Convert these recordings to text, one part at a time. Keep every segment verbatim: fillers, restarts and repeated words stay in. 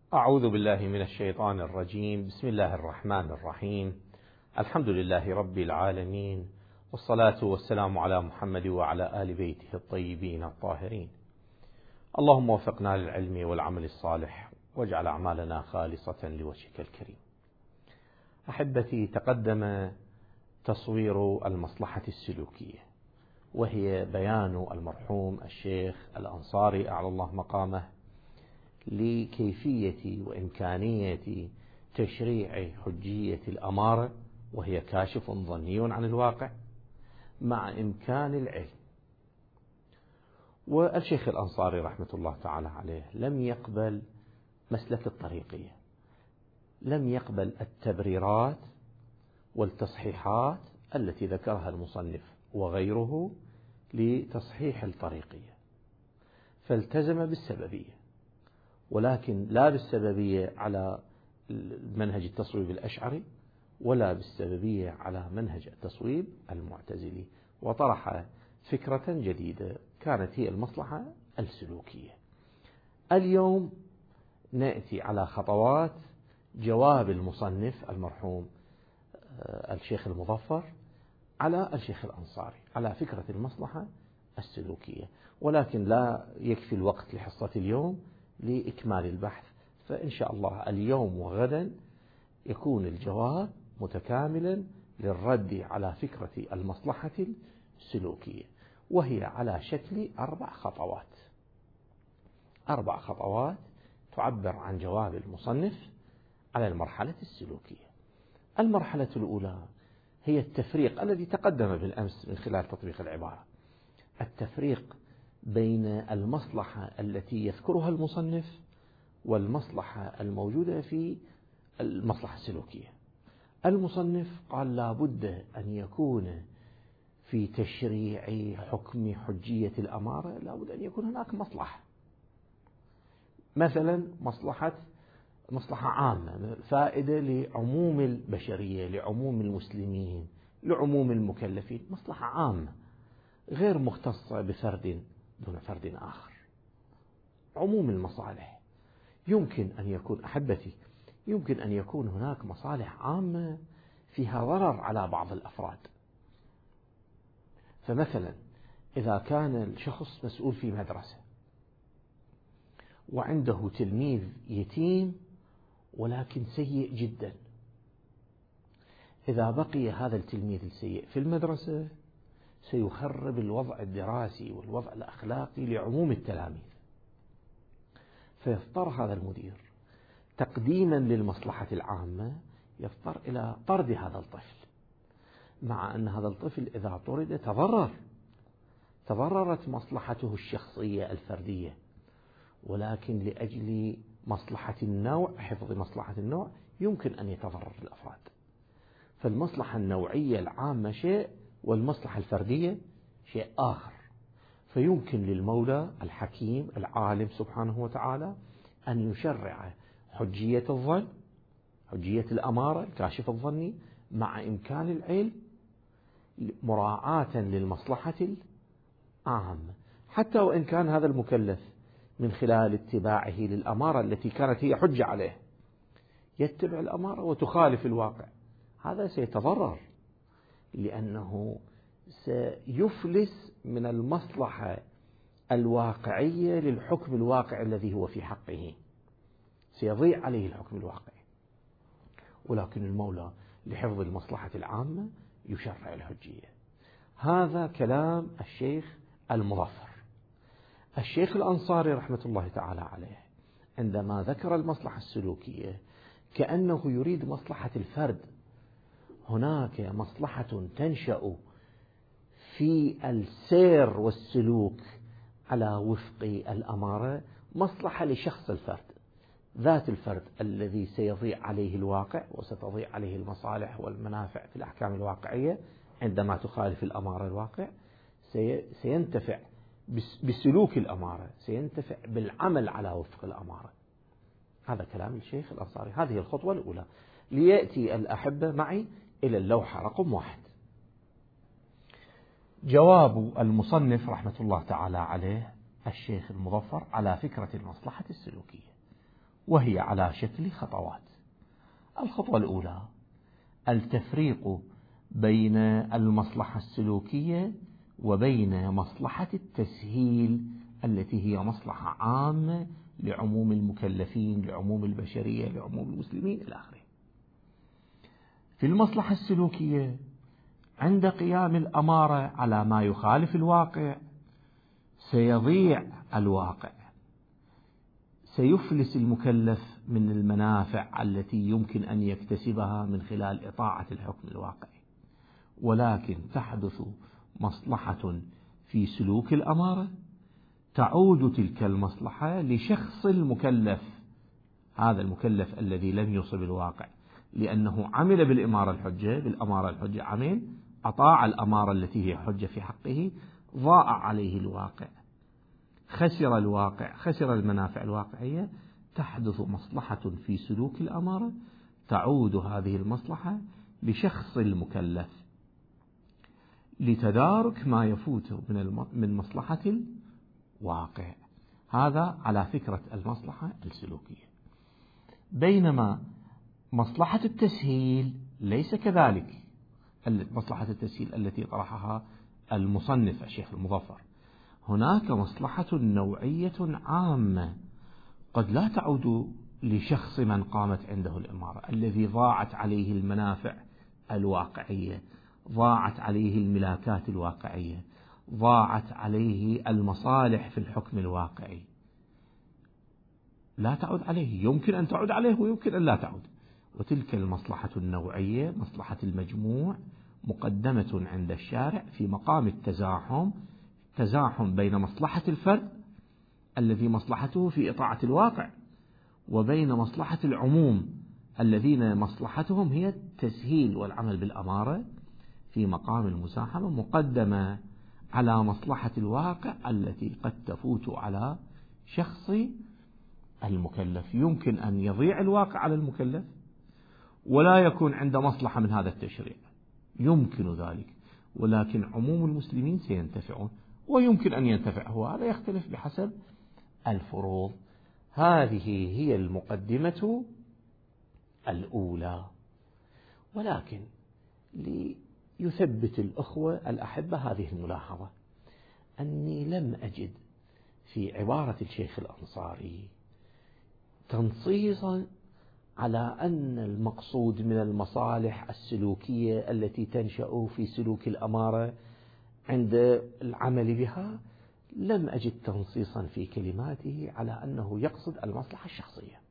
أعوذ بالله من الشيطان الرجيم. بسم الله الرحمن الرحيم. الحمد لله رب العالمين، والصلاة والسلام على محمد وعلى آل بيته الطيبين الطاهرين. اللهم وفقنا للعلم والعمل الصالح، واجعل أعمالنا خالصة لوجهك الكريم. أحبتي، تقدم تصوير المصلحة السلوكية، وهي بيان المرحوم الشيخ الأنصاري أعلى الله مقامه لكيفية وإمكانية تشريع حجية الأمارة، وهي كاشف ظني عن الواقع مع إمكان العلم. والشيخ الأنصاري رحمة الله تعالى عليه لم يقبل مسلك الطريقية، لم يقبل التبريرات والتصحيحات التي ذكرها المصنف وغيره لتصحيح الطريقية، فالتزم بالسببية، ولكن لا بالسببية على منهج التصويب الأشعري ولا بالسببية على منهج التصويب المعتزلي، وطرح فكرة جديدة كانت هي المصلحة السلوكية. اليوم نأتي على خطوات جواب المصنف المرحوم الشيخ المظفر على الشيخ الأنصاري على فكرة المصلحة السلوكية، ولكن لا يكفي الوقت لحصة اليوم لإكمال البحث، فإن شاء الله اليوم وغدا يكون الجواب متكاملا للرد على فكرة المصلحة السلوكية، وهي على شكل أربع خطوات أربع خطوات تعبر عن جواب المصنف على المرحلة السلوكية. المرحلة الأولى هي التفريق الذي تقدم بالأمس من خلال تطبيق العبارة، التفريق بين المصلحة التي يذكرها المصنف والمصلحة الموجودة في المصلحة السلوكية. المصنف قال لا بد أن يكون في تشريع حكم حجية الأمارة لا بد أن يكون هناك مصلحة، مثلا مصلحة مصلحة عامة، فائدة لعموم البشرية، لعموم المسلمين، لعموم المكلفين، مصلحة عامة غير مختصة بفرد دون فرد آخر. عموم المصالح يمكن أن يكون أحبتي يمكن أن يكون هناك مصالح عامة فيها ضرر على بعض الأفراد. فمثلا إذا كان الشخص مسؤول في مدرسة وعنده تلميذ يتيم ولكن سيء جدا، إذا بقي هذا التلميذ السيء في المدرسة سيخرب الوضع الدراسي والوضع الأخلاقي لعموم التلاميذ، فيضطر هذا المدير تقديما للمصلحة العامة يضطر إلى طرد هذا الطفل، مع أن هذا الطفل إذا طرد تضرر تضررت مصلحته الشخصية الفردية، ولكن لأجل مصلحة النوع، حفظ مصلحة النوع، يمكن أن يتضرر الأفراد. فالمصلحة النوعية العامة شيء والمصلحة الفردية شيء آخر، فيمكن للمولى الحكيم العالم سبحانه وتعالى أن يشرع حجية الظن، حجية الأمارة، الكاشف الظني، مع إمكان العلم مراعاة للمصلحة العامة، حتى وإن كان هذا المكلف من خلال اتباعه للأمارة التي كانت هي حجة عليه يتبع الأمارة وتخالف الواقع، هذا سيتضرر لأنه سيفلس من المصلحة الواقعية للحكم الواقع الذي هو في حقه، سيضيع عليه الحكم الواقعي. ولكن المولى لحفظ المصلحة العامة يشرع الحجية. هذا كلام الشيخ المظفر. الشيخ الأنصاري رحمة الله تعالى عليه عندما ذكر المصلحة السلوكية كأنه يريد مصلحة الفرد. هناك مصلحة تنشأ في السير والسلوك على وفق الأمارة، مصلحة لشخص الفرد، ذات الفرد الذي سيضيع عليه الواقع وستضيع عليه المصالح والمنافع في الأحكام الواقعية عندما تخالف الأمارة الواقع، سينتفع بسلوك الأمارة، سينتفع بالعمل على وفق الأمارة. هذا كلام الشيخ الأنصاري. هذه الخطوة الأولى. ليأتي الأحبة معي إلى اللوحة رقم واحد. جواب المصنف رحمة الله تعالى عليه الشيخ المظفر على فكرة المصلحة السلوكية، وهي على شكل خطوات. الخطوة الأولى التفريق بين المصلحة السلوكية وبين مصلحة التسهيل التي هي مصلحة عامة لعموم المكلفين، لعموم البشرية، لعموم المسلمين إلى آخره. في المصلحة السلوكية عند قيام الأمارة على ما يخالف الواقع سيضيع الواقع، سيفلس المكلف من المنافع التي يمكن أن يكتسبها من خلال إطاعة الحكم الواقعي، ولكن تحدث مصلحة في سلوك الأمارة تعود تلك المصلحة لشخص المكلف، هذا المكلف الذي لم يصب الواقع لأنه عمل بالإمارة الحجة، بالأمارة الحجة عمل، أطاع الأمارة التي هي حجة في حقه، ضاع عليه الواقع، خسر الواقع، خسر المنافع الواقعية. تحدث مصلحة في سلوك الأمارة تعود هذه المصلحة لشخص المكلف لتدارك ما يفوت من من مصلحة الواقع. هذا على فكرة المصلحة السلوكية. بينما مصلحة التسهيل ليس كذلك، مصلحة التسهيل التي طرحها المصنف الشيخ المظفر، هناك مصلحة نوعية عامة قد لا تعود لشخص من قامت عنده الإمارة الذي ضاعت عليه المنافع الواقعية، ضاعت عليه الملاكات الواقعية، ضاعت عليه المصالح في الحكم الواقعي، لا تعود عليه، يمكن أن تعود عليه ويمكن أن لا تعود. وتلك المصلحة النوعية مصلحة المجموع مقدمة عند الشارع في مقام التزاحم، تزاحم بين مصلحة الفرد الذي مصلحته في إطاعة الواقع وبين مصلحة العموم الذين مصلحتهم هي التسهيل والعمل بالأمارة في مقام المزاحمة، مقدمة على مصلحة الواقع التي قد تفوت على شخص المكلف. يمكن أن يضيع الواقع على المكلف ولا يكون عنده مصلحة من هذا التشريع، يمكن ذلك، ولكن عموم المسلمين سينتفعون، ويمكن أن ينتفع هو، هذا يختلف بحسب الفروض. هذه هي المقدمة الأولى. ولكن ليثبت الأخوة الأحبة هذه الملاحظة، أني لم أجد في عبارة الشيخ الأنصاري تنصيصا على أن المقصود من المصالح السلوكية التي تنشأ في سلوك الأمارة عند العمل بها، لم أجد تنصيصا في كلماته على أنه يقصد المصلحة الشخصية،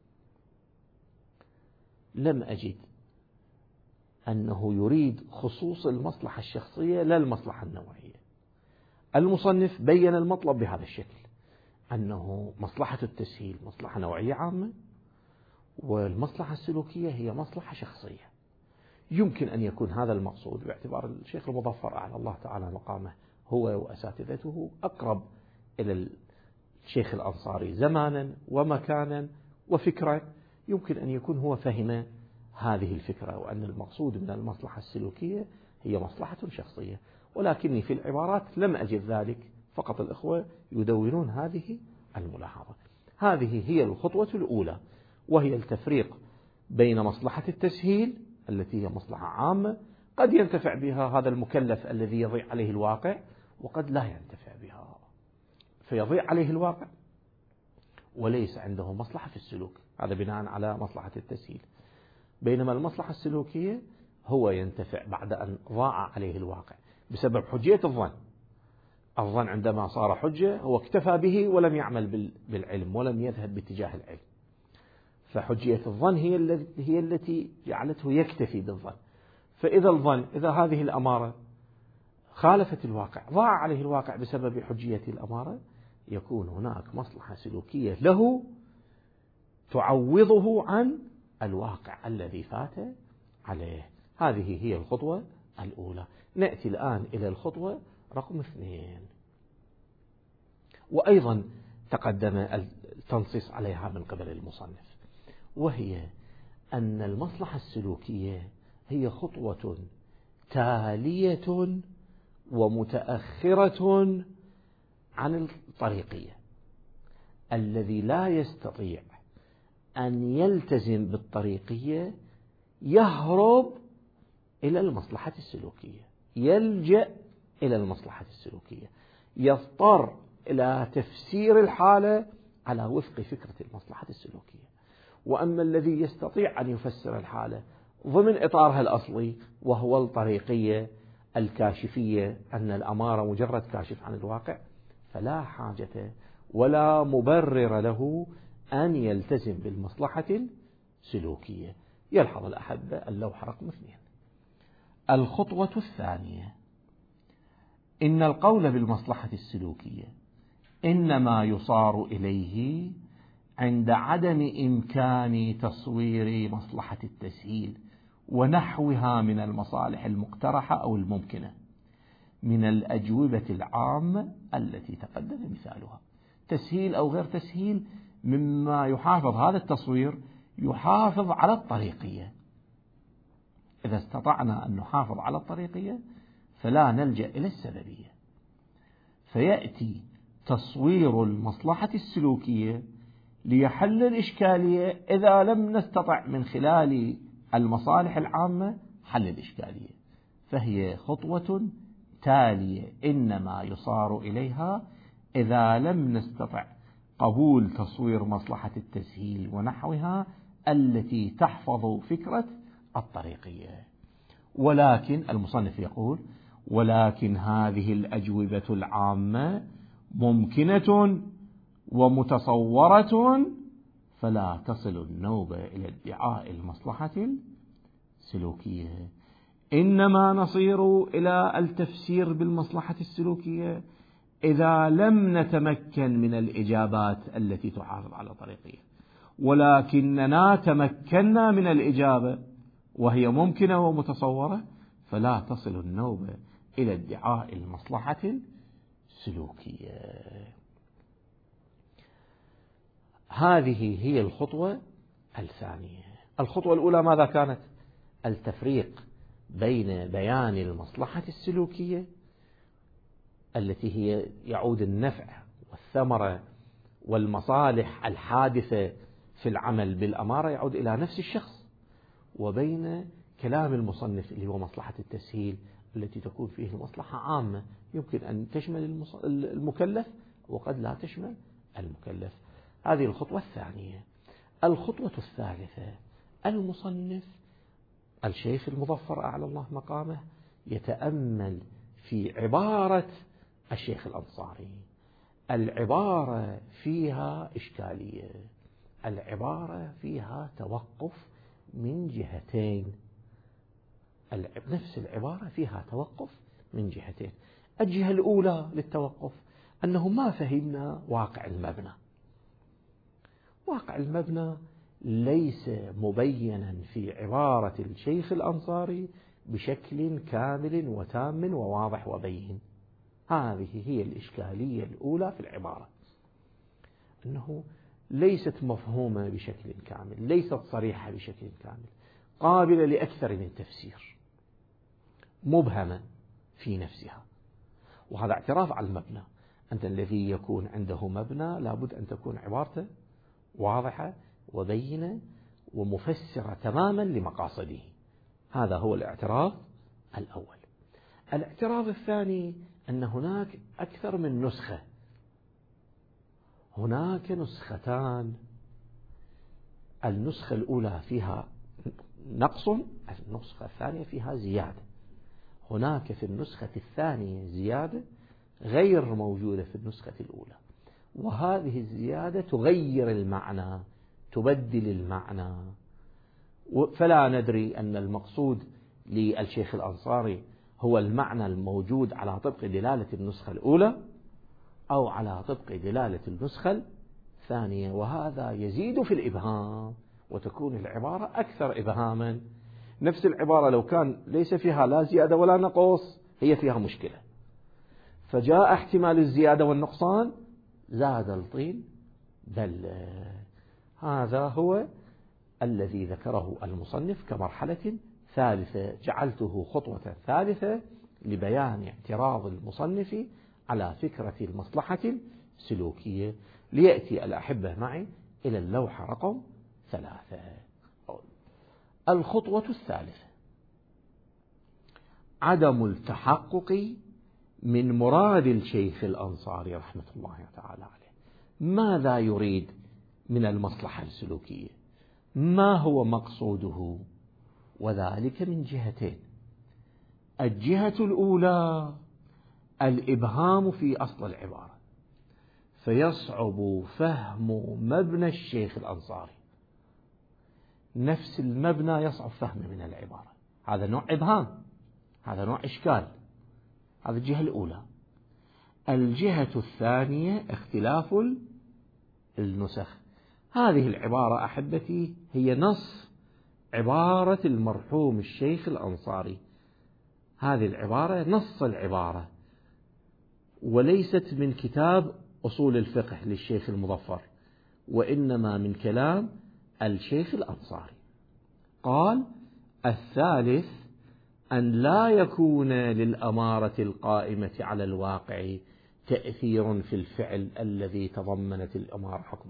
لم أجد أنه يريد خصوص المصلحة الشخصية لا المصلحة النوعية. المصنف بين المطلب بهذا الشكل، أنه مصلحة التسهيل مصلحة نوعية عامة، والمصلحة السلوكية هي مصلحة شخصية. يمكن أن يكون هذا المقصود، باعتبار الشيخ المظفر أعلى الله تعالى مقامه هو وأساتذته أقرب إلى الشيخ الأنصاري زمانا ومكانا وفكرة، يمكن أن يكون هو فهم هذه الفكرة، وأن المقصود من المصلحة السلوكية هي مصلحة شخصية، ولكني في العبارات لم أجد ذلك، فقط الإخوة يدونون هذه الملاحظة. هذه هي الخطوة الأولى، وهي التفريق بين مصلحة التسهيل التي هي مصلحة عامة قد ينتفع بها هذا المكلف الذي يضيع عليه الواقع، وقد لا ينتفع بها فيضيع عليه الواقع وليس عنده مصلحة في السلوك، هذا بناء على مصلحة التسهيل. بينما المصلحة السلوكية هو ينتفع بعد أن ضاع عليه الواقع بسبب حجية الظن. الظن عندما صار حجة هو اكتفى به ولم يعمل بالعلم ولم يذهب باتجاه العلم، فحجية الظن هي هي التي جعلته يكتفي بالظن. فإذا الظن، إذا هذه الأمارة خالفت الواقع، ضاع عليه الواقع بسبب حجية الأمارة، يكون هناك مصلحة سلوكية له تعوضه عن الواقع الذي فات عليه. هذه هي الخطوة الأولى. نأتي الآن إلى الخطوة رقم اثنين، وأيضا تقدم التنصيص عليها من قبل المصنف، وهي أن المصلحة السلوكية هي خطوة تالية ومتأخرة عن الطريقية. الذي لا يستطيع أن يلتزم بالطريقية يهرب إلى المصلحة السلوكية، يلجأ إلى المصلحة السلوكية، يضطر إلى تفسير الحالة على وفق فكرة المصلحة السلوكية. وأما الذي يستطيع أن يفسر الحالة ضمن إطارها الأصلي وهو الطريقية الكاشفية، أن الأمارة مجرد كاشف عن الواقع، فلا حاجة ولا مبرر له أن يلتزم بالمصلحة السلوكية. يلحظ الأحبة اللوحة رقم اثنين. الخطوة الثانية: إن القول بالمصلحة السلوكية إنما يصار إليه عند عدم إمكان تصوير مصلحة التسهيل ونحوها من المصالح المقترحة أو الممكنة من الأجوبة العامة التي تقدم مثالها. تسهيل أو غير تسهيل مما يحافظ هذا التصوير يحافظ على الطريقية. إذا استطعنا أن نحافظ على الطريقية فلا نلجأ إلى السببية، فيأتي تصوير المصلحة السلوكية ليحل الإشكالية إذا لم نستطع من خلال المصالح العامة حل الإشكالية، فهي خطوة تالية إنما يصار إليها إذا لم نستطع قبول تصوير مصلحة التسهيل ونحوها التي تحفظ فكرة الطريقية. ولكن المصنف يقول: ولكن هذه الأجوبة العامة ممكنة ومتصورة، فلا تصل النوبة إلى ادعاء المصلحة السلوكية. إنما نصير إلى التفسير بالمصلحة السلوكية إذا لم نتمكن من الإجابات التي تحافظ على طريقية، ولكننا تمكنا من الإجابة وهي ممكنة ومتصورة، فلا تصل النوبة إلى ادعاء المصلحة السلوكية. هذه هي الخطوة الثانية. الخطوة الأولى ماذا كانت؟ التفريق بين بيان المصلحة السلوكية التي هي يعود النفع والثمرة والمصالح الحادثة في العمل بالأمارة يعود إلى نفس الشخص، وبين كلام المصنف اللي هو مصلحة التسهيل التي تكون فيه المصلحة عامة يمكن أن تشمل المكلف وقد لا تشمل المكلف. هذه الخطوة الثانية. الخطوة الثالثة: المصنف الشيخ المظفر أعلى الله مقامه يتأمل في عبارة الشيخ الأنصاري. العبارة فيها إشكالية، العبارة فيها توقف من جهتين، نفس العبارة فيها توقف من جهتين. الجهة الأولى للتوقف أنه ما فهمنا واقع المبنى. واقع المبنى ليس مبينا في عبارة الشيخ الأنصاري بشكل كامل وتام وواضح وبين. هذه هي الإشكالية الأولى في العبارة، أنه ليست مفهومة بشكل كامل، ليست صريحة بشكل كامل، قابلة لأكثر من تفسير، مبهمة في نفسها. وهذا اعتراف على المبنى. أنت الذي يكون عنده مبنى لابد أن تكون عبارته واضحة وبينة ومفسرة تماما لمقاصده. هذا هو الاعتراف الأول. الاعتراف الثاني أن هناك أكثر من نسخة، هناك نسختان، النسخة الأولى فيها نقص، النسخة الثانية فيها زيادة. هناك في النسخة الثانية زيادة غير موجودة في النسخة الأولى، وهذه الزيادة تغير المعنى، تبدل المعنى. فلا ندري أن المقصود للشيخ الأنصاري هو المعنى الموجود على طبق دلالة النسخة الأولى أو على طبق دلالة النسخة الثانية، وهذا يزيد في الإبهام وتكون العبارة أكثر إبهاما. نفس العبارة لو كان ليس فيها لا زيادة ولا نقص هي فيها مشكلة، فجاء احتمال الزيادة والنقصان زاد الطين بل. هذا هو الذي ذكره المصنف كمرحلة ثالثة، جعلته خطوة ثالثة لبيان اعتراض المصنف على فكرة المصلحة السلوكية. ليأتي الأحبة معي إلى اللوحة رقم ثلاثة. الخطوة الثالثة عدم التحقق من مراد الشيخ الأنصاري رحمة الله تعالى عليه. ماذا يريد من المصلحة السلوكية؟ ما هو مقصوده؟ وذلك من جهتين. الجهة الأولى الإبهام في أصل العبارة، فيصعب فهم مبنى الشيخ الأنصاري، نفس المبنى يصعب فهمه من العبارة. هذا نوع إبهام، هذا نوع إشكال. هذه الجهة الأولى. الجهة الثانية اختلاف النسخ. هذه العبارة أحبتي هي نص عبارة المرحوم الشيخ الأنصاري، هذه العبارة نص العبارة، وليست من كتاب أصول الفقه للشيخ المظفر، وإنما من كلام الشيخ الأنصاري. قال: الثالث أن لا يكون للأمارة القائمة على الواقع تأثير في الفعل الذي تضمنت الأمارة حكمه.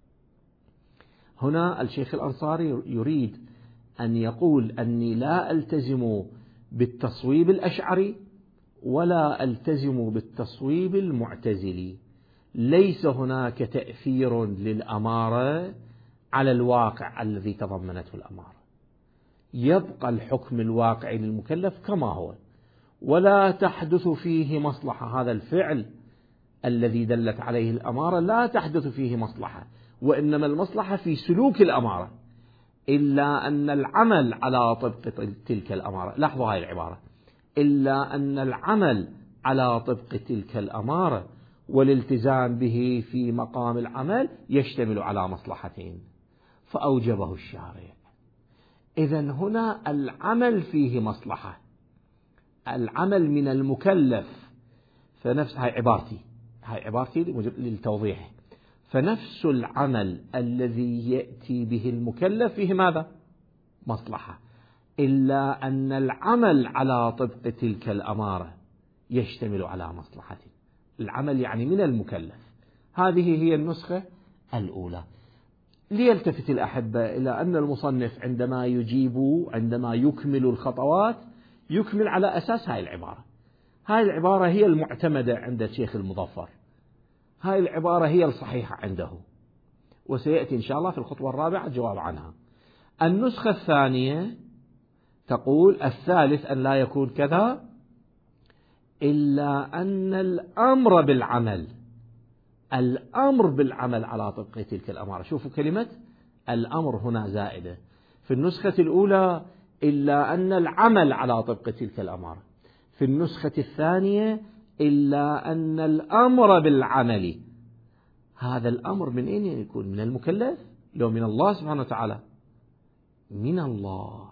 هنا الشيخ الأنصاري يريد أن يقول أني لا ألتزم بالتصويب الأشعري ولا ألتزم بالتصويب المعتزلي، ليس هناك تأثير للأمارة على الواقع الذي تضمنته الأمارة، يبقى الحكم الواقعي للمكلف كما هو، ولا تحدث فيه مصلحة. هذا الفعل الذي دلت عليه الأمارة لا تحدث فيه مصلحة، وإنما المصلحة في سلوك الأمارة، إلا أن العمل على طبق تلك الأمارة. لاحظوا هاي العبارة: إلا أن العمل على طبق تلك الأمارة والالتزام به في مقام العمل يشتمل على مصلحتين، فأوجبه الشارع. إذن هنا العمل فيه مصلحة، العمل من المكلف. فنفس هاي عبارتي هاي عبارتي للتوضيح. فنفس العمل الذي يأتي به المكلف فيه ماذا؟ مصلحة، إلا أن العمل على طبق تلك الأمارة يشتمل على مصلحة. العمل يعني من المكلف. هذه هي النسخة الأولى. ليلتفت الأحبة إلى أن المصنف عندما يجيب عندما يكمل الخطوات يكمل على أساس هاي العبارة. هاي العبارة هي المعتمدة عند الشيخ المظفر، هاي العبارة هي الصحيحة عنده، وسيأتي إن شاء الله في الخطوة الرابعة الجواب عنها. النسخة الثانية تقول: الثالث أن لا يكون كذا إلا أن الأمر بالعمل الأمر بالعمل على طبق تلك الأمارة. شوفوا كلمة الأمر هنا زائدة. في النسخة الأولى إلا أن العمل على طبق تلك الأمارة، في النسخة الثانية إلا أن الأمر بالعمل. هذا الأمر من أين يكون؟ من المكلف؟ لو من الله سبحانه وتعالى، من الله.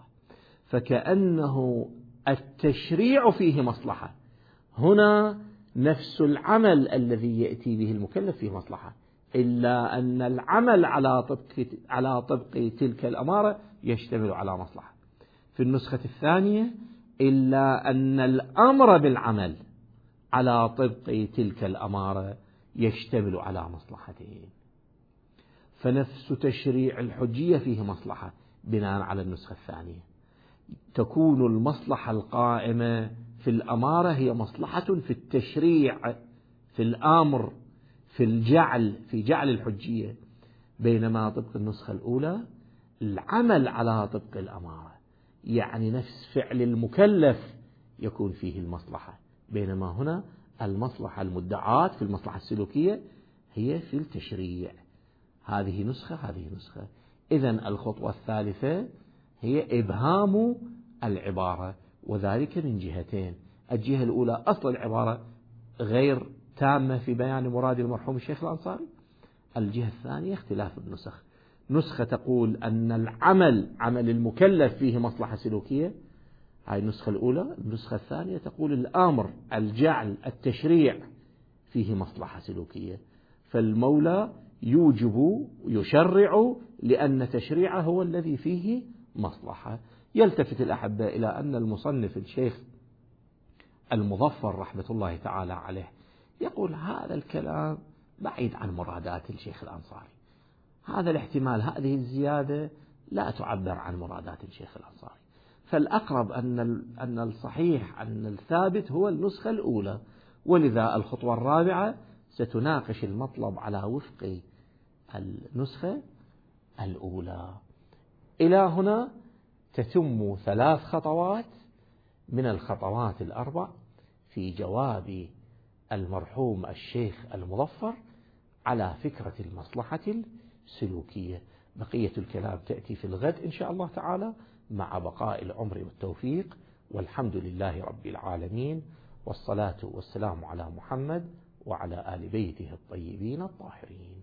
فكأنه التشريع فيه مصلحة. هنا نفس العمل الذي يأتي به المكلف فيه مصلحة، إلا أن العمل على طبق على طبق تلك الأمارة يشتمل على مصلحة. في النسخة الثانية إلا أن الأمر بالعمل على طبق تلك الأمارة يشتمل على مصلحتين. فنفس تشريع الحجية فيه مصلحة بناء على النسخة الثانية. تكون المصلحة القائمة في الأمارة هي مصلحة في التشريع، في الأمر، في الجعل، في جعل الحجية، بينما طبق النسخة الأولى العمل على طبق الأمارة، يعني نفس فعل المكلف يكون فيه المصلحة، بينما هنا المصلحة المدعاة في المصلحة السلوكية هي في التشريع. هذه نسخة هذه نسخة. إذن الخطوة الثالثة هي إبهام العبارة، وذلك من جهتين. الجهة الأولى أصل العبارة غير تامة في بيان مراد المرحوم الشيخ الأنصاري. الجهة الثانية اختلاف النسخ. نسخة تقول أن العمل عمل المكلف فيه مصلحة سلوكية، هاي النسخة الأولى. النسخة الثانية تقول الأمر الجعل التشريع فيه مصلحة سلوكية. فالمولى يوجب يشرع لأن تشريعه هو الذي فيه مصلحة. يلتفت الأحبة إلى أن المصنف الشيخ المظفر رحمة الله تعالى عليه يقول هذا الكلام بعيد عن مرادات الشيخ الأنصاري. هذا الاحتمال، هذه الزيادة لا تعبر عن مرادات الشيخ الأنصاري. فالأقرب أن أن الصحيح أن الثابت هو النسخة الأولى، ولذا الخطوة الرابعة ستناقش المطلب على وفق النسخة الأولى. إلى هنا تتم ثلاث خطوات من الخطوات الأربع في جواب المرحوم الشيخ المظفر على فكرة المصلحة السلوكية. بقية الكلام تأتي في الغد إن شاء الله تعالى مع بقاء العمر والتوفيق، والحمد لله رب العالمين، والصلاة والسلام على محمد وعلى آل بيته الطيبين الطاهرين.